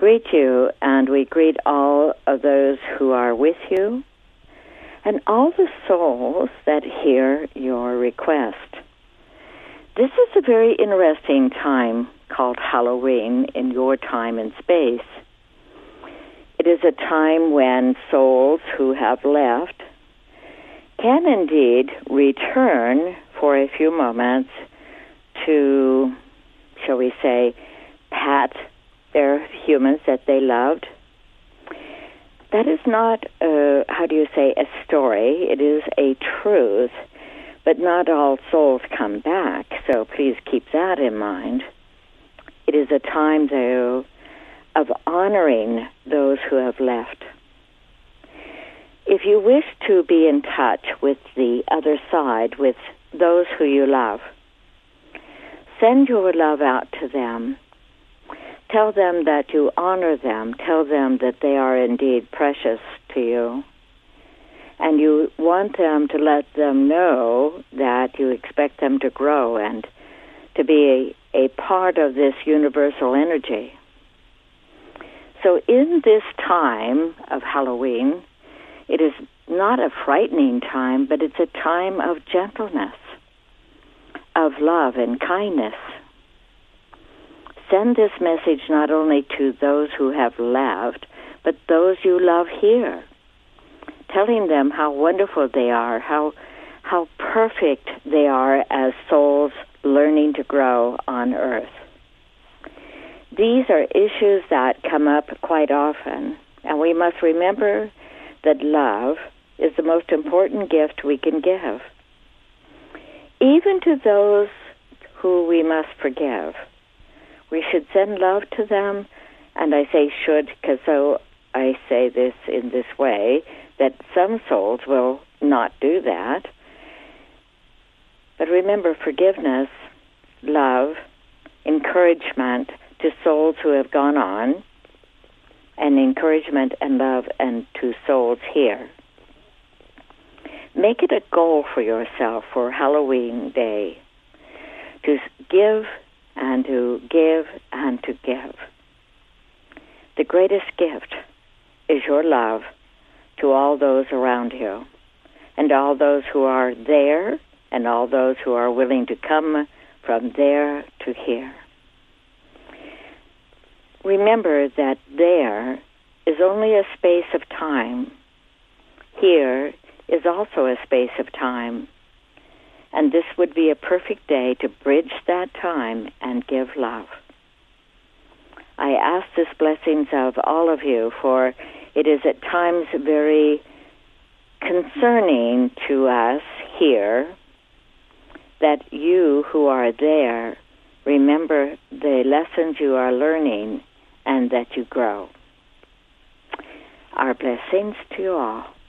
greet you, and we greet all of those who are with you, and all the souls that hear your request. This is a very interesting time called Halloween in your time and space. It is a time when souls who have left can indeed return for a few moments to, shall we say, pat their humans that they loved. That is not, a story. It is a truth, but not all souls come back, so please keep that in mind. It is a time, though, of honoring those who have left. If you wish to be in touch with the other side, with those who you love, send your love out to them. Tell them that you honor them. Tell them that they are indeed precious to you. And you want them to let them know that you expect them to grow and to be a part of this universal energy. So in this time of Halloween, it is not a frightening time, but it's a time of gentleness, of love and kindness. Send this message not only to those who have left, but those you love here, telling them how wonderful they are, how perfect they are as souls learning to grow on earth. These are issues that come up quite often, and we must remember that love is the most important gift we can give. Even to those who we must forgive, we should send love to them, and I say should because so I say this in this way, that some souls will not do that. But remember, forgiveness, love, encouragement to souls who have gone on, and encouragement and love and to souls here. Make it a goal for yourself for Halloween Day to give and to give and to give. The greatest gift is your love to all those around you and all those who are there and all those who are willing to come from there to here. Remember that there is only a space of time. Here is also a space of time. And this would be a perfect day to bridge that time and give love. I ask this blessings of all of you, for it is at times very concerning to us here that you who are there remember the lessons you are learning and that you grow. Our blessings to you all.